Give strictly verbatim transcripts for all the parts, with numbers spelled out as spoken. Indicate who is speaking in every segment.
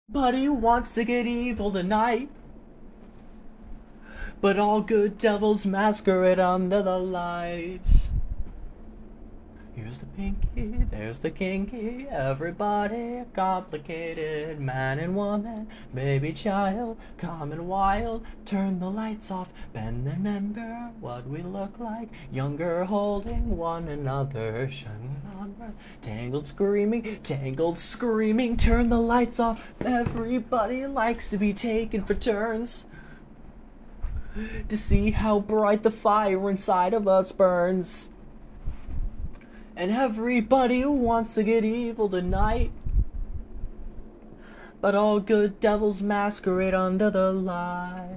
Speaker 1: But he wants to get evil tonight. But all good devils masquerade under the lights. Here's the pinky, there's the kinky, everybody complicated, man and woman, baby child, common wild, turn the lights off, bend and remember what we look like, younger holding one another, shining onward, tangled screaming, tangled screaming, turn the lights off, everybody likes to be taken for turns, to see how bright the fire inside of us burns. And everybody wants to get evil tonight. But all good devils masquerade under the light.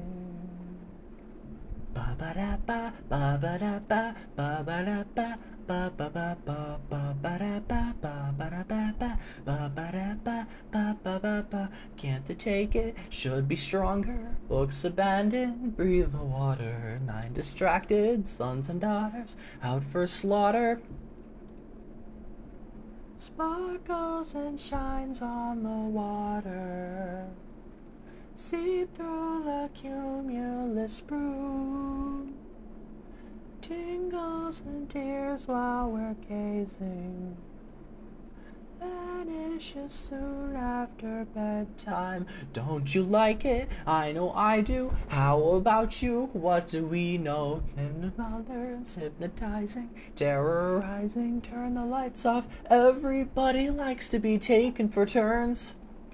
Speaker 1: Ba ba da ba, ba ba da ba, ba ba da ba, ba ba ba ba, ba ba da ba, ba ba da ba ba, ba ba da ba, ba ba ba ba. Can't take it, should be stronger. Books abandoned, breathe the water. Nine distracted, sons and daughters, out for slaughter. Sparkles and shines on the water, seep through the cumulus brew, tingles and tears while we're gazing, vanishes soon after bedtime. Don't you like it? I know I do. How about you? What do we know? And others hypnotizing, terrorizing. Turn the lights off. Everybody likes to be taken for turns.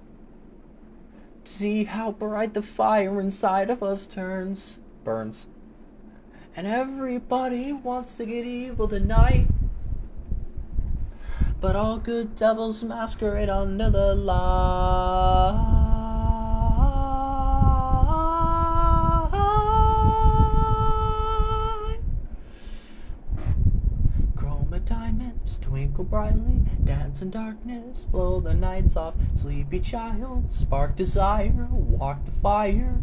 Speaker 1: See how bright the fire inside of us turns, burns. And everybody wants to get evil tonight. But all good devils masquerade under the light. Chroma diamonds twinkle brightly, dance in darkness, blow the nights off. Sleepy child, spark desire, walk the fire.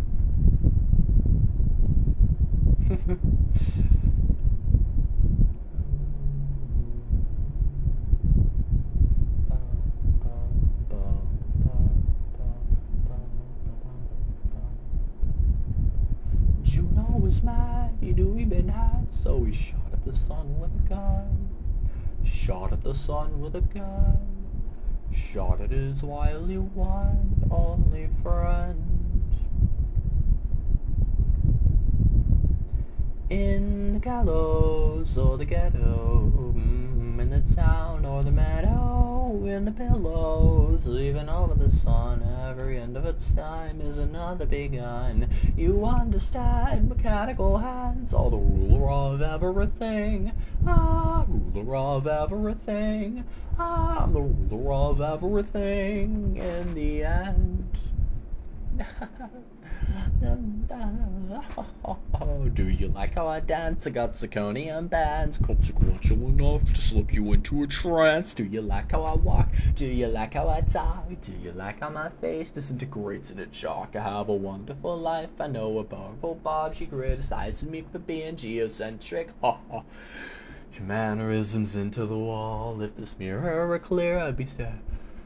Speaker 1: Juno was mad, he knew he'd been had, so he shot at the sun with a gun. Shot at the sun with a gun. Shot at his wily one, only friend. In the gallows or the ghetto, mm, in the town or the meadow, in the pillows, leaving over the sun. Every end of its time is another begun. You understand, mechanical hands are the ruler of everything. Ah, ruler of everything. I'm the ruler of everything in the end. Do you like how I dance? I got zirconium bands, consequential enough to slip you into a trance. Do you like how I walk? Do you like how I talk? Do you like how my face disintegrates in a chalk? I have a wonderful life. I know a powerful Bob. She criticizes me for being geocentric. Ha ha. Your mannerisms into the wall. If this mirror were clear, I'd be sad.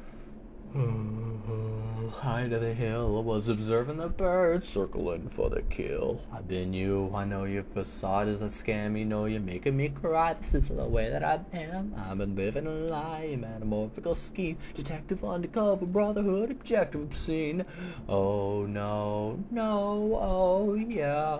Speaker 1: High to the hill, I was observing the birds circling for the kill. I've been you, I know your facade is a scam, you know you're making me cry. This is the way that I am. I've been living a lie, metamorphical scheme, detective undercover, brotherhood, objective obscene. Oh no, no, oh yeah.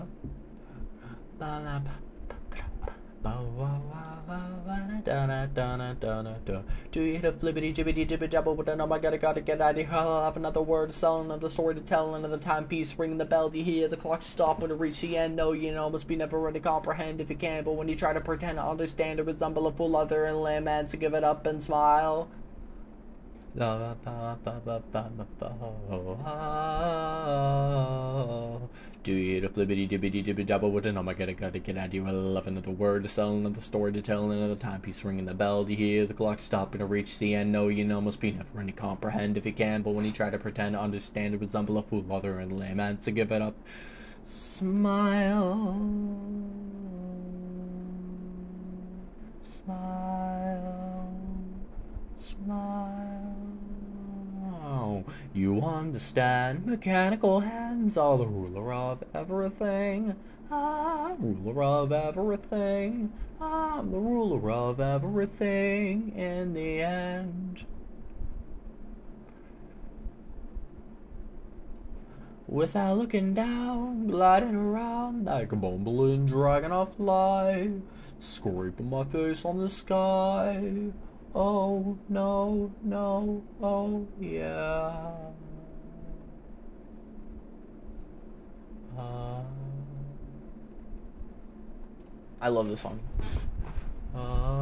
Speaker 1: Do you hit a flippity jibbity jibbity jabble? But then oh my god, I gotta get out of here. I'll have another word to sell, another story to tell, another timepiece. Ring the bell, do you hear the clock stop when it reach the end? No, you know, must be never really comprehend if you can. But when you try to pretend to understand, it resemble a full other and layman, so give it up and smile. Do you hit a flippity dibbity dibbity double with an oh my god, I gotta get out of here. I love another word to sell, another story to tell, another timepiece ringing the bell. Do you hear the clock stopping to reach the end? No, you know, must be never any comprehend if you can. But when you try to pretend to understand, it resemble a fool, other and layman, so give it up. Smile. Smile. Smile. don't you understand? Mechanical hands are the ruler of everything. I'm ruler of everything. I'm the ruler of everything in the end. Without looking down, gliding around like a bumbling dragon I fly, scraping my face on the sky. Oh no, no, oh yeah. Uh, I love this song. Uh,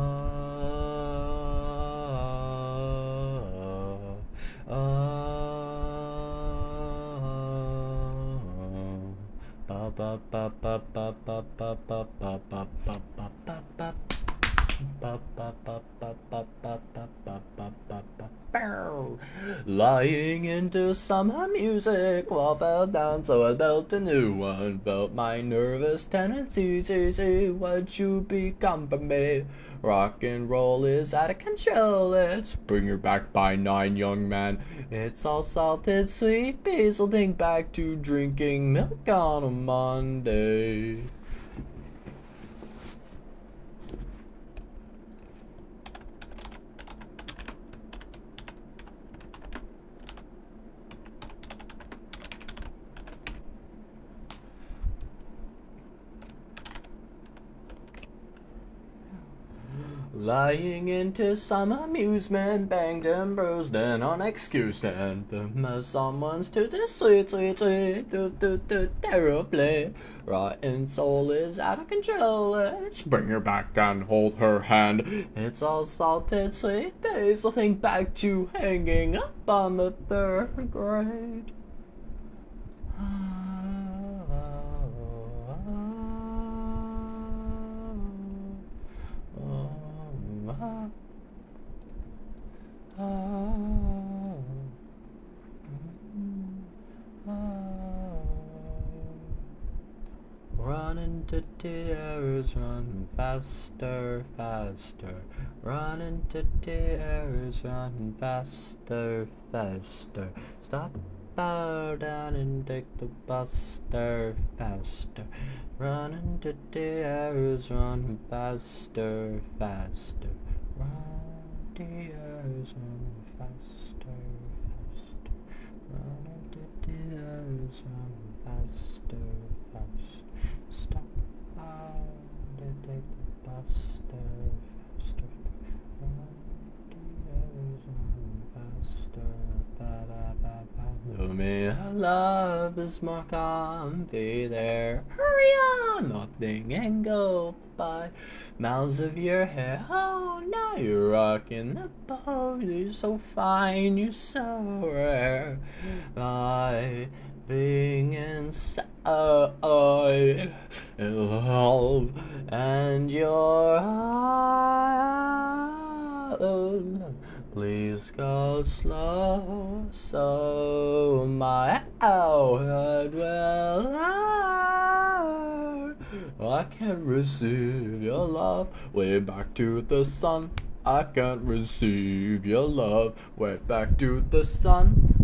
Speaker 1: uh, ba ba ba ba ba ba ba ba ba ba ba ba ba. Lying into summer music while fell down, so I built a new one. Felt my nervous tendencies easy. What you become from me? Rock and roll is out of control. Let's bring her back by nine, young man. It's all salted sweet basil. Think back to drinking milk on a Monday. Lying into some amusement, banged and bruised and unexcused, and the someone's to the sweet, sweet, sweet, do, do, do, terribly. Rotten soul is out of control. Let's bring her back and hold her hand. It's all salted sweet basil. Think back to hanging up on the third grade. Running to tears, run faster, faster. Running to tears, run faster, faster. Stop, bow down and take the buster, faster. Running to tears, run faster, faster. Run tears, run faster, faster. Running to tears, run faster, faster. Stop and take the buster, faster. Run tears, run faster, ba ba ba ba. Tell me how love is more comfy there. Hurry on, nothing and go by. Mouths of your hair, oh now you're rocking the boat. You're so fine, you're so rare. I being inside in love and your eyes. Please go slow, so my head will learn. I can't receive your love, way back to the sun. I can't receive your love, way back to the sun.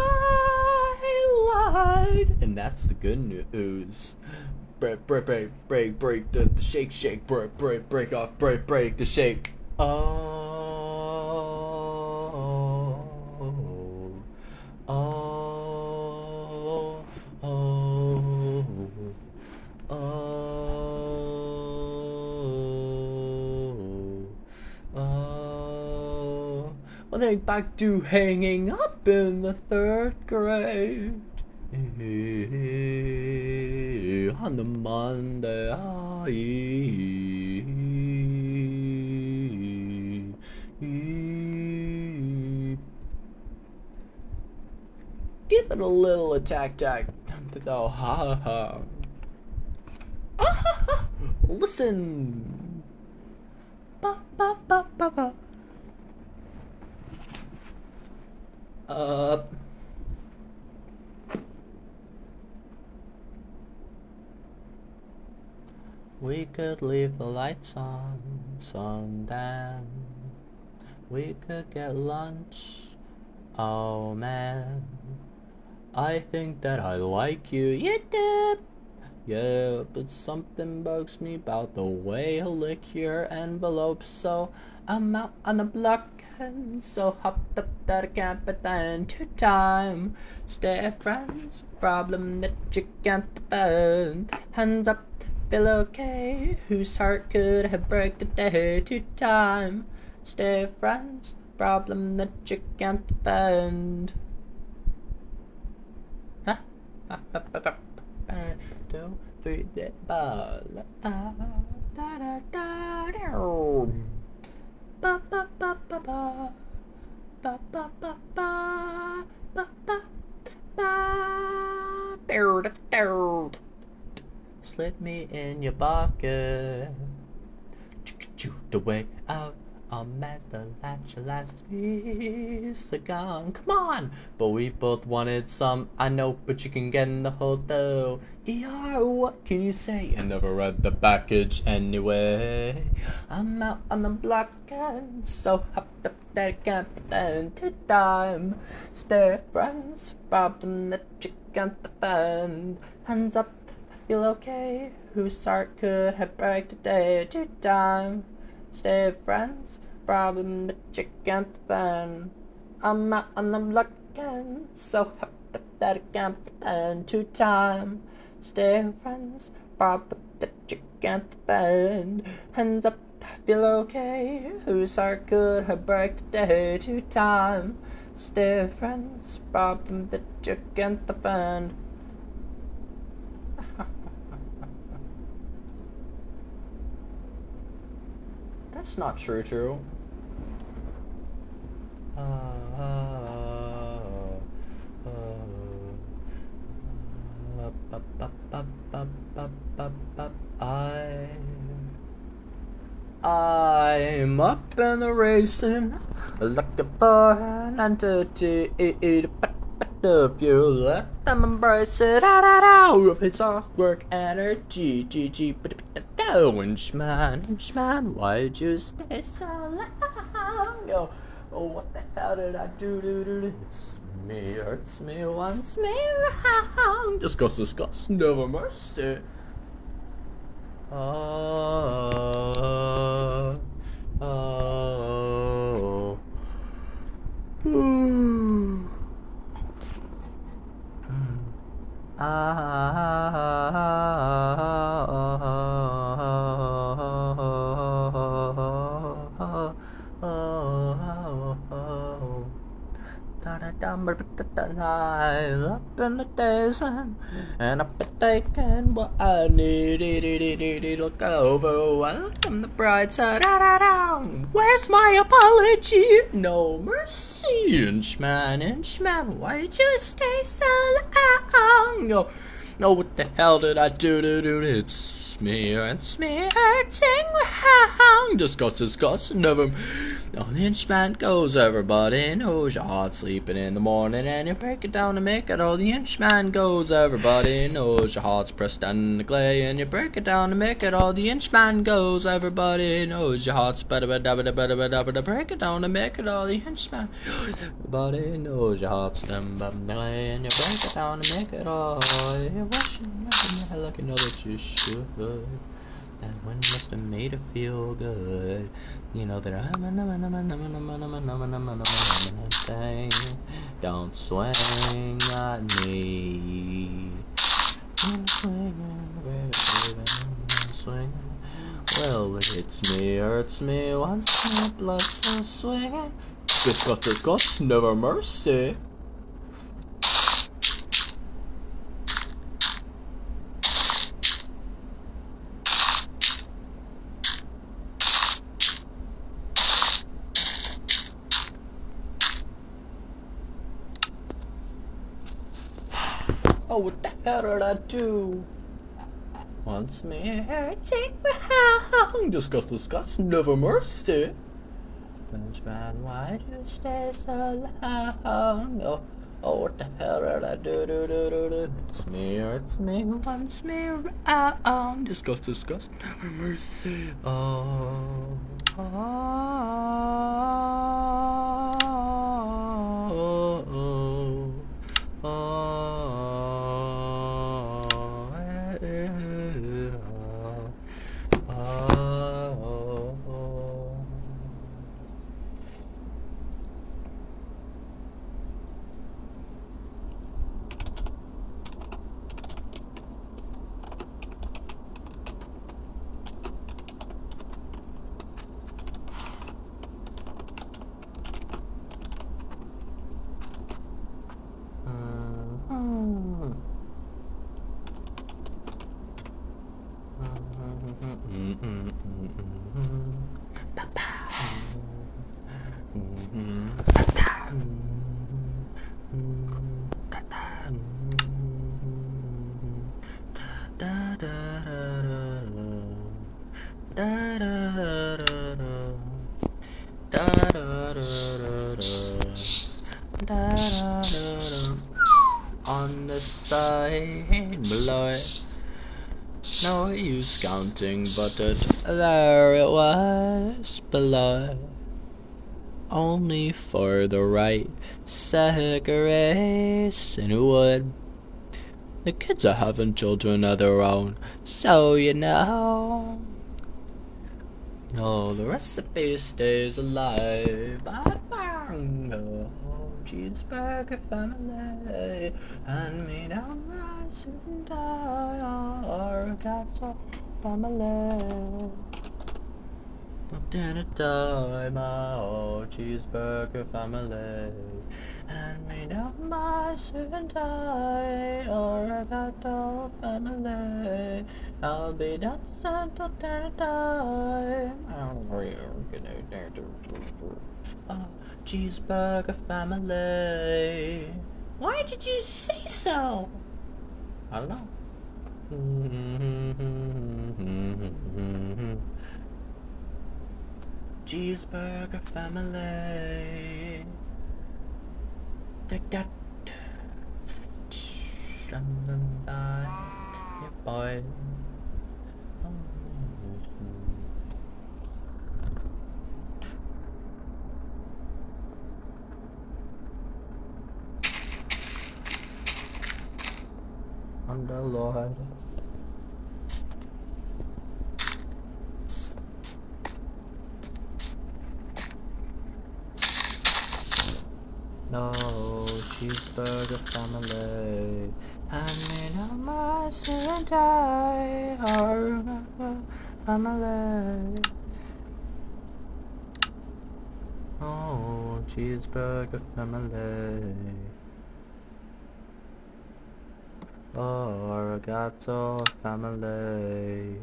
Speaker 1: I lied, and that's the good news. Break, break, break, break, break the, the shake, shake, break, break, break off, break, break the shake. Oh. Oh, oh, oh, oh. Well, then back to hanging up in the third grade. On the Monday, give it a little attack tack. Oh, ha ha ha. Listen. Ba, ba, ba, ba, ba. Uh. We could leave the lights on, sundown. We could get lunch Oh man, I think that I like you. You did. Yeah, but something bugs me about the way you lick your envelope. So I'm out on the block and so hopped up that I can't pretend to time. Stay friends, problem that you can't defend. Hands up, feel okay. Whose heart could have break today to time? Stay friends, problem that you can't defend. Huh? Two, three, ba la da da da da da. Ba ba ba ba ba ba ba ba ba ba ba ba. Slip me in your pocket. The way out. I'll master that your last piece are gone. Come on! But we both wanted some, I know, but you can get in the hotel. E R, what can you say? I never read the package anyway. I'm out on the block and so hopped up that I can't pretend to time. Stay friends, problem that you can't defend. Hands up, I feel okay. Whose heart could have break today to time? Stay friends, problem that you can't defend. I'm out on the block and so happy that I can't pretend to time. Stay friends, problem that you can't defend. Hands up, I feel okay. Whose heart could have break today to time? Stay friends, problem that you can't defend. That's not true, true. Uh, uh, uh, uh, I, I'm up in the racing, looking for an entity. If you let them embrace it, ah, da, da, if it's all work energy, G G, but Inchman, Inchman, why'd you stay so long? Yo, oh, what the hell did I do? do, do, do? It's me, hurts me, wants me wrong. Discuss, discuss, never mercy. Oh, oh, oh. I'm up in the days and, and I've been taking what I need. Look over, welcome the bright side. Where's my apology? No mercy, Inchman, Inchman, why'd you stay so long? No, no, what the hell did I do? do, do? It's me, it's me hurting wrong. Discuss, discuss, never. Oh, the Inchman goes, everybody knows your heart sleeping in the morning, and you break it down to make it all. The Inchman goes, everybody knows your heart's pressed down in the clay, and you break it down to make it all. The Inchman goes, everybody knows your heart's better, better, better, better, better, better. Break it down to make it all. The Inchman, everybody knows your heart's down in the clay, and you break it down to make it all. You're washing your head like you know that you should. That one must have made it feel good. You know that I'm a number, number, number, number, number, number, number, number, thing. Don't swing at me. I'm swinging, baby, I'm swinging. Well, it hits me, hurts me, once my blood starts swinging. Discuss, discuss, never mercy. Oh, what the hell did I do? Once me hurting wrong. Discuss, discuss, never mercy. Inchman, why'd you stay so long? Oh, oh, what the hell did I do? do, do, do, do? It's me, it's me, once me wrong. Discuss, discuss, never mercy. Oh, oh, oh. On the side below, no use counting, but it, there it was below. Only for the right cigarettes and wood. The kids are having children of their own, so you know. No, the recipe stays alive. Oh, cheeseburger family, hand me down rice and die, or a cat's family. Dinner time, oh, cheeseburger family, hand me down rice and die, or a cat's family. I'll be dancing till dinner time. Oh, cheeseburger family.
Speaker 2: Why did you say so?
Speaker 1: I don't know. Cheeseburger family. Take that. Yeah, boy. On the Lord. No, cheeseburger family, hand me down my and I are family. Oh, cheeseburger family. Oh, Arigato family.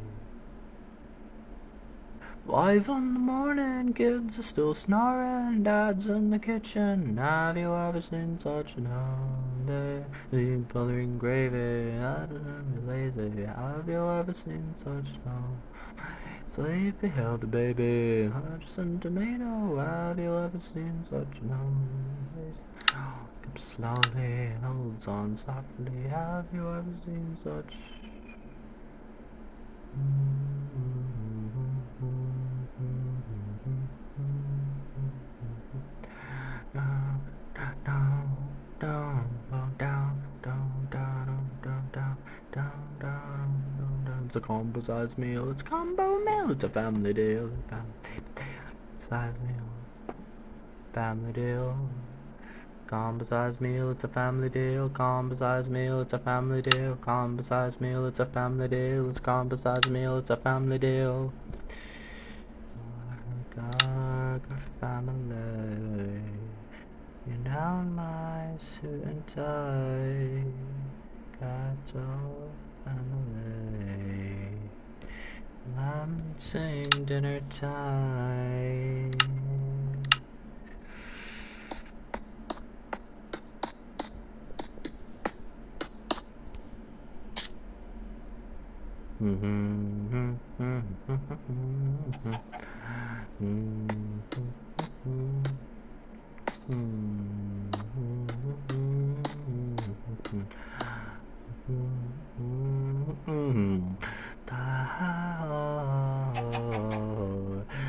Speaker 1: Five in the morning, kids are still snoring, dad's in the kitchen. Have you ever seen such an holiday? Eating bothering gravy, I don't be lazy. Have you ever seen such an sleepy healthy baby? Hudson tomato, have you ever seen such an holiday? Comes slowly, holds on softly. Have you ever seen such? It's a combo size meal, it's a combo meal, it's a family deal, family size meal, family deal. Combo size meal, it's a family deal. Combo size meal, it's a family deal. Combo size meal, it's a family deal. It's combo size meal, it's a family deal. Gaga family, you down my suit and tie. Got your family. I'm eating dinner time.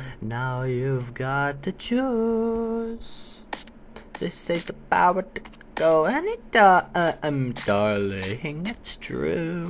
Speaker 1: Now you've got to choose. They say the power to go anytime, darling, it's true.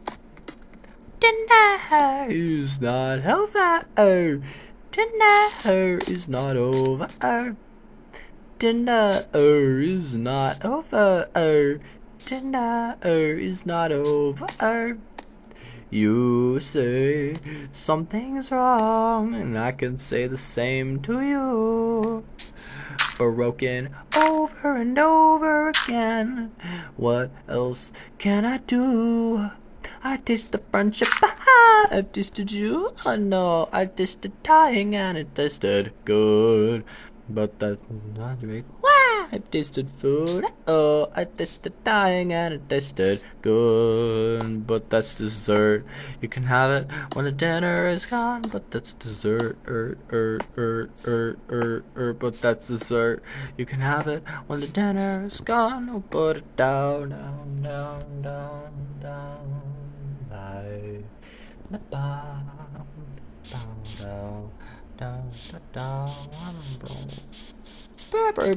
Speaker 1: Dinner is not over. Dinner is not over. Dinner is not over. Dinner is not over. You say something's wrong, and I can say the same to you. Broken over and over again. What else can I do? I taste the friendship, I've tasted you. Oh no, I tasted dying and it tasted good. But that's not me. Why? I've tasted food. Oh, I tasted dying and it tasted good. But that's dessert. You can have it when the dinner is gone. But that's dessert. Er, er, er, er, er, er. But that's dessert. You can have it when the dinner is gone. Oh, put it down, down, down, down, down. Life. The bomb. Down, down. Down, down, down, down,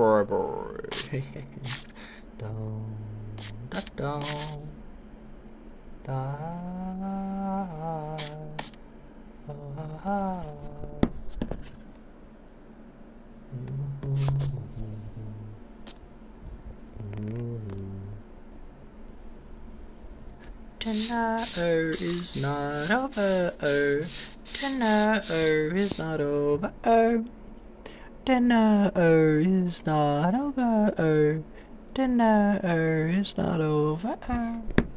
Speaker 1: Dinner is not over. Dinner is not over. Dinner is not over. Dinner is not over.